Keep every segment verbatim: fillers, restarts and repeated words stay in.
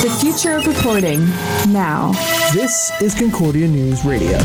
The future of reporting, now. This is Concordia News Radio.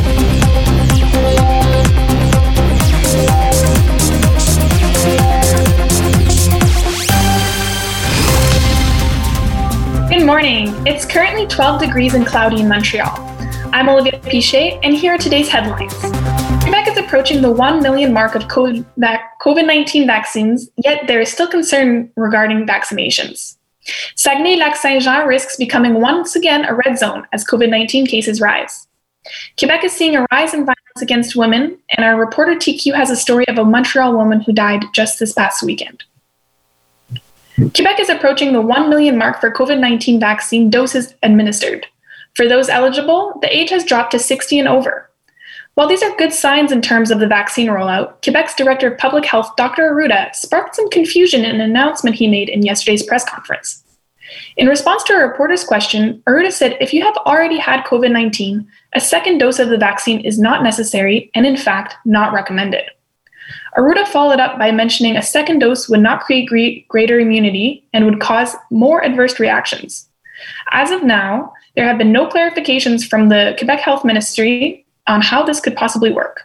Good morning. It's currently twelve degrees and cloudy in Montreal. I'm Olivia Pichet, and here are today's headlines. Quebec is approaching the one million mark of COVID nineteen vaccines, yet there is still concern regarding vaccinations. Saguenay-Lac-Saint-Jean risks becoming once again a red zone as COVID nineteen cases rise. Quebec is seeing a rise in violence against women, and our reporter T Q has a story of a Montreal woman who died just this past weekend. Quebec is approaching the one million mark for COVID nineteen vaccine doses administered. For those eligible, the age has dropped to sixty and over. While these are good signs in terms of the vaccine rollout, Quebec's Director of Public Health, Doctor Arruda, sparked some confusion in an announcement he made in yesterday's press conference. In response to a reporter's question, Arruda said if you have already had COVID nineteen, a second dose of the vaccine is not necessary and, in fact, not recommended. Arruda followed up by mentioning a second dose would not create great, greater immunity and would cause more adverse reactions. As of now, there have been no clarifications from the Quebec Health Ministry on how this could possibly work.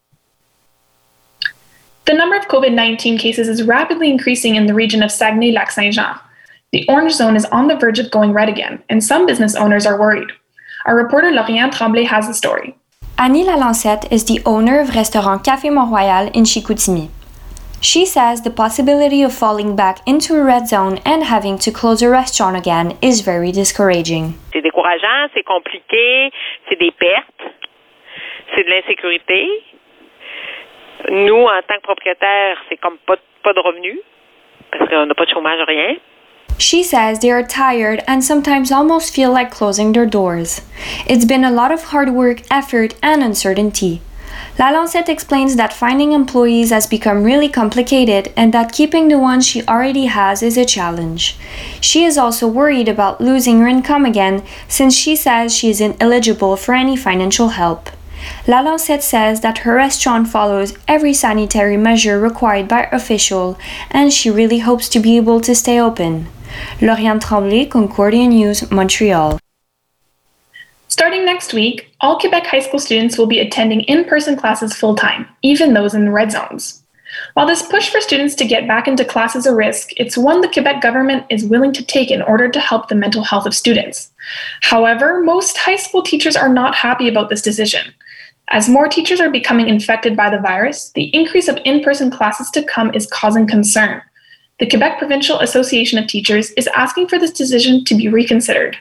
The number of COVID nineteen cases is rapidly increasing in the region of Saguenay-Lac-Saint-Jean. The orange zone is on the verge of going red again, and some business owners are worried. Our reporter Lauriane Tremblay has the story. Annie Lalancette is the owner of restaurant Café Mont-Royal in Chicoutimi. She says the possibility of falling back into a red zone and having to close a restaurant again is very discouraging. C'est décourageant, c'est compliqué, c'est des pertes, c'est de l'insécurité. Nous, en tant que propriétaires, c'est comme pas, pas de revenus parce qu'on n'a pas de chômage, rien. She says they are tired and sometimes almost feel like closing their doors. It's been a lot of hard work, effort, and uncertainty. Lalancette explains that finding employees has become really complicated and that keeping the ones she already has is a challenge. She is also worried about losing her income again since she says she is ineligible for any financial help. Lalancette says that her restaurant follows every sanitary measure required by officials and she really hopes to be able to stay open. Lauriane Tremblay, Concordia News, Montreal. Starting next week, all Quebec high school students will be attending in-person classes full-time, even those in the red zones. While this push for students to get back into class is a risk, it's one the Quebec government is willing to take in order to help the mental health of students. However, most high school teachers are not happy about this decision. As more teachers are becoming infected by the virus, the increase of in-person classes to come is causing concern. The Quebec Provincial Association of Teachers is asking for this decision to be reconsidered.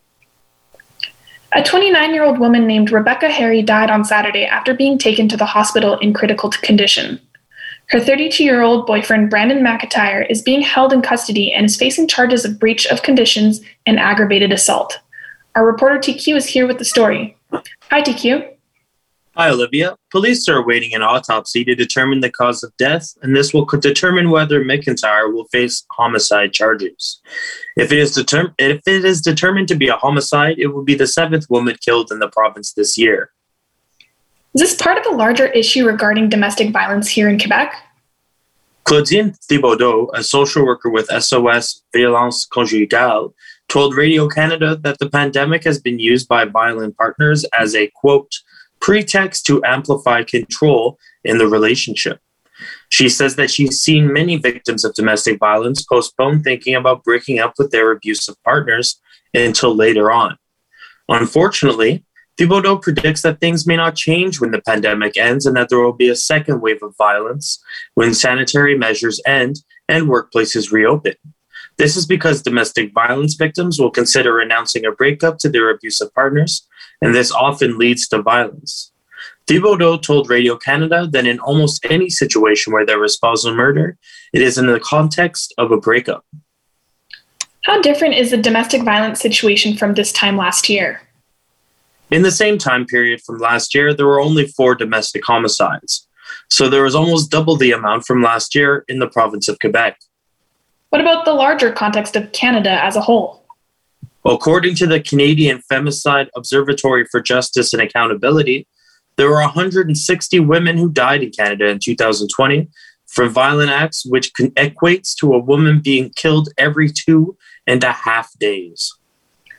A twenty-nine-year-old woman named Rebecca Harry died on Saturday after being taken to the hospital in critical condition. Her thirty-two-year-old boyfriend, Brandon McIntyre, is being held in custody and is facing charges of breach of conditions and aggravated assault. Our reporter T Q is here with the story. Hi, T Q. Hi, Olivia. Police are awaiting an autopsy to determine the cause of death, and this will determine whether McIntyre will face homicide charges. If it is determined, if it is determined to be a homicide, it will be the seventh woman killed in the province this year. Is this part of a larger issue regarding domestic violence here in Quebec? Claudine Thibodeau, a social worker with S O S Violence Conjugale, told Radio Canada that the pandemic has been used by violent partners as a, quote, pretext to amplify control in the relationship. She says that she's seen many victims of domestic violence postpone thinking about breaking up with their abusive partners until later on. Unfortunately, Thibodeau predicts that things may not change when the pandemic ends and that there will be a second wave of violence when sanitary measures end and workplaces reopen. This is because domestic violence victims will consider announcing a breakup to their abusive partners, and this often leads to violence. Thibodeau told Radio Canada that in almost any situation where there is spousal murder, it is in the context of a breakup. How different is the domestic violence situation from this time last year? In the same time period from last year, there were only four domestic homicides. So there was almost double the amount from last year in the province of Quebec. What about the larger context of Canada as a whole? According to the Canadian Femicide Observatory for Justice and Accountability, there were one hundred sixty women who died in Canada in two thousand twenty from violent acts, which equates to a woman being killed every two and a half days.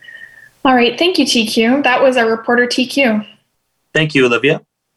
All right, thank you, T Q. That was our reporter, T Q. Thank you, Olivia.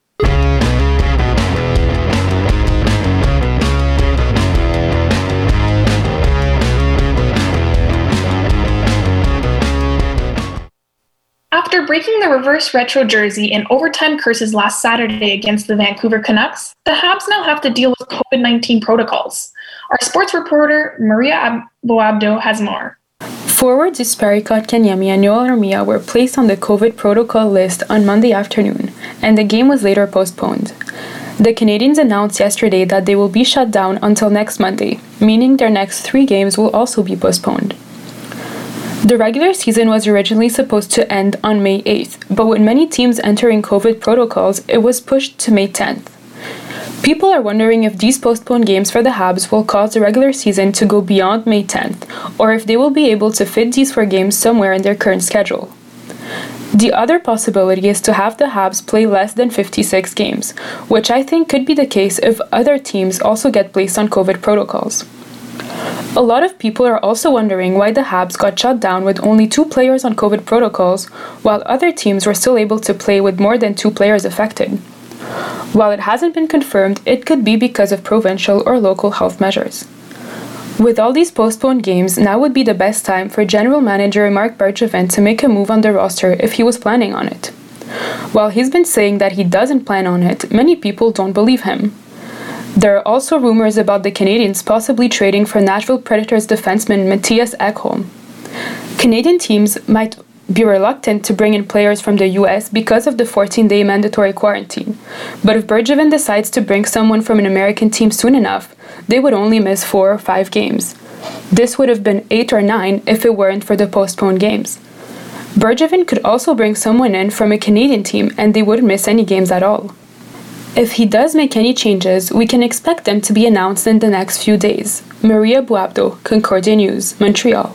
After breaking the reverse retro jersey in overtime curses last Saturday against the Vancouver Canucks, the Habs now have to deal with COVID nineteen protocols. Our sports reporter, Maria Boabdo, has more. Forwards Jesperi Kotkaniemi and Yoel Armia were placed on the COVID protocol list on Monday afternoon, and the game was later postponed. The Canadiens announced yesterday that they will be shut down until next Monday, meaning their next three games will also be postponed. The regular season was originally supposed to end on May eighth, but with many teams entering COVID protocols, it was pushed to May tenth. People are wondering if these postponed games for the Habs will cause the regular season to go beyond May tenth, or if they will be able to fit these four games somewhere in their current schedule. The other possibility is to have the Habs play less than fifty-six games, which I think could be the case if other teams also get placed on COVID protocols. A lot of people are also wondering why the Habs got shut down with only two players on COVID protocols, while other teams were still able to play with more than two players affected. While it hasn't been confirmed, it could be because of provincial or local health measures. With all these postponed games, now would be the best time for General Manager Marc Bergevin to make a move on the roster if he was planning on it. While he's been saying that he doesn't plan on it, many people don't believe him. There are also rumors about the Canadiens possibly trading for Nashville Predators defenseman Mattias Ekholm. Canadian teams might be reluctant to bring in players from the U S because of the fourteen-day mandatory quarantine, but if Bergevin decides to bring someone from an American team soon enough, they would only miss four or five games. This would have been eight or nine if it weren't for the postponed games. Bergevin could also bring someone in from a Canadian team and they wouldn't miss any games at all. If he does make any changes, we can expect them to be announced in the next few days. Maria Boabdo, Concordia News, Montreal.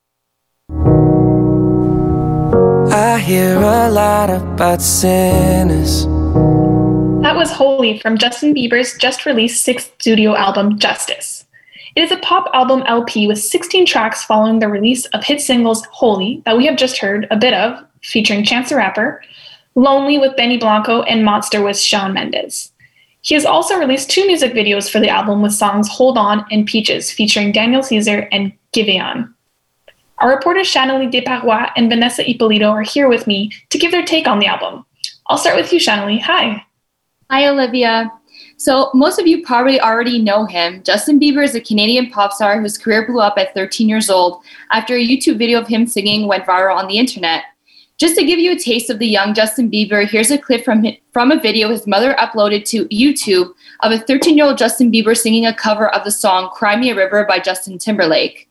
I hear a lot about sinners. That was Holy from Justin Bieber's just-released sixth studio album, Justice. It is a pop album L P with sixteen tracks following the release of hit singles Holy, that we have just heard a bit of, featuring Chance the Rapper, Lonely with Benny Blanco, and Monster with Shawn Mendes. He has also released two music videos for the album with songs Hold On and Peaches, featuring Daniel Caesar and Giveon. Our reporters Shanali Desparois and Vanessa Ippolito are here with me to give their take on the album. I'll start with you, Shanali. Hi. Hi, Olivia. So most of you probably already know him. Justin Bieber is a Canadian pop star whose career blew up at thirteen years old after a YouTube video of him singing went viral on the internet. Just to give you a taste of the young Justin Bieber, here's a clip from from a video his mother uploaded to YouTube of a thirteen-year-old Justin Bieber singing a cover of the song Cry Me a River by Justin Timberlake.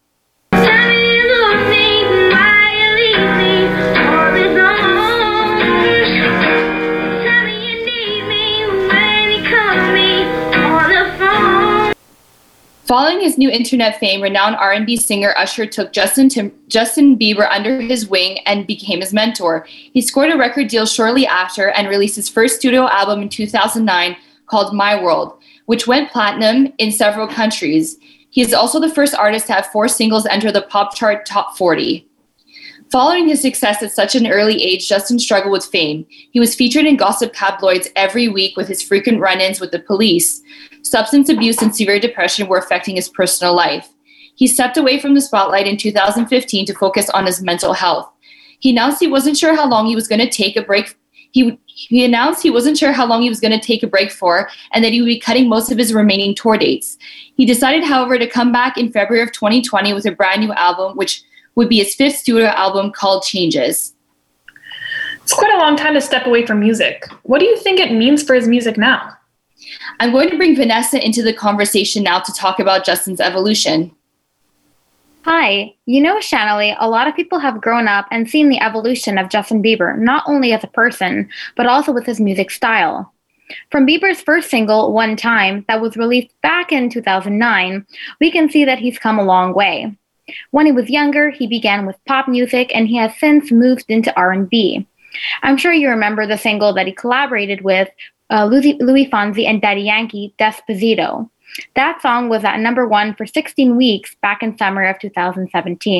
Following his new internet fame, renowned R and B singer Usher took Justin Tim- Justin Bieber under his wing and became his mentor. He scored a record deal shortly after and released his first studio album in two thousand nine called My World, which went platinum in several countries. He is also the first artist to have four singles enter the pop chart top forty. Following his success at such an early age, Justin struggled with fame. He was featured in gossip tabloids every week with his frequent run-ins with the police. Substance abuse and severe depression were affecting his personal life. He stepped away from the spotlight in two thousand fifteen to focus on his mental health. He announced he wasn't sure how long he was going to take a break. He, he announced he wasn't sure how long he was going to take a break for, and that he would be cutting most of his remaining tour dates. He decided, however, to come back in February of twenty twenty with a brand new album, which would be his fifth studio album called Changes. It's quite a long time to step away from music. What do you think it means for his music now? I'm going to bring Vanessa into the conversation now to talk about Justin's evolution. Hi. You know, Shanali, a lot of people have grown up and seen the evolution of Justin Bieber, not only as a person, but also with his music style. From Bieber's first single, One Time, that was released back in two thousand nine, we can see that he's come a long way. When he was younger, he began with pop music, and he has since moved into R and B. I'm sure you remember the single that he collaborated with uh, Louis, Louis Fonsi and Daddy Yankee, Despacito. That song was at number one for sixteen weeks back in summer of two thousand seventeen.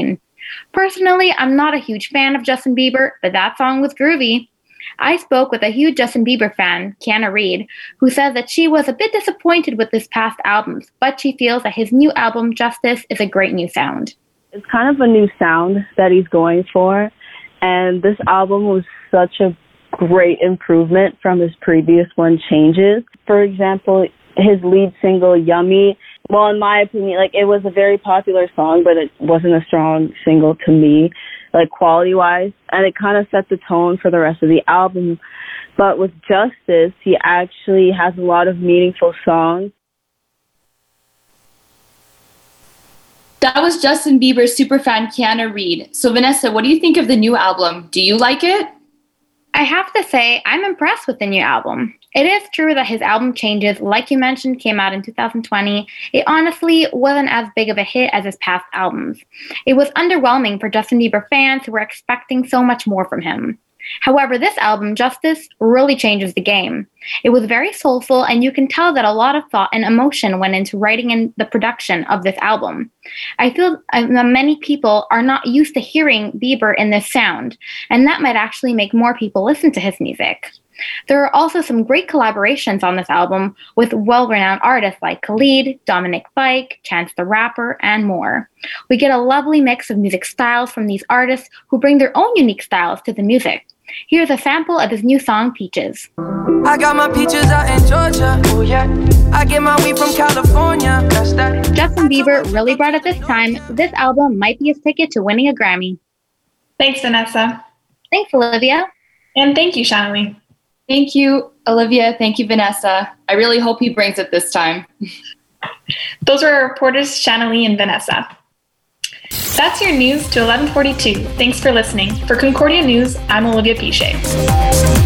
Personally, I'm not a huge fan of Justin Bieber, but that song was groovy. I spoke with a huge Justin Bieber fan, Kiana Reed, who said that she was a bit disappointed with his past albums, but she feels that his new album, Justice, is a great new sound. It's kind of a new sound that he's going for, and this album was such a great improvement from his previous one, Changes. For example, his lead single, Yummy, well, in my opinion, like, it was a very popular song, but it wasn't a strong single to me, like, quality-wise, and it kind of set the tone for the rest of the album. But with Justice, he actually has a lot of meaningful songs. That was Justin Bieber's superfan Kiana Reed. So Vanessa, what do you think of the new album? Do you like it? I have to say, I'm impressed with the new album. It is true that his album Changes, like you mentioned, came out in two thousand twenty. It honestly wasn't as big of a hit as his past albums. It was underwhelming for Justin Bieber fans who were expecting so much more from him. However, this album, Justice, really changes the game. It was very soulful, and you can tell that a lot of thought and emotion went into writing and the production of this album. I feel that many people are not used to hearing Bieber in this sound, and that might actually make more people listen to his music. There are also some great collaborations on this album with well-renowned artists like Khalid, Dominic Fike, Chance the Rapper, and more. We get a lovely mix of music styles from these artists who bring their own unique styles to the music. Here's a sample of his new song, Peaches. I got my peaches out in Georgia. Oh yeah. I get my weed from California. That's that. Justin Bieber really brought it this time. This album might be his ticket to winning a Grammy. Thanks, Vanessa. Thanks, Olivia. And thank you, Shanley. Thank you, Olivia. Thank you, Vanessa. I really hope he brings it this time. Those are our reporters, Shanley and Vanessa. That's your news to eleven forty-two. Thanks for listening. For Concordia News, I'm Olivia Piche.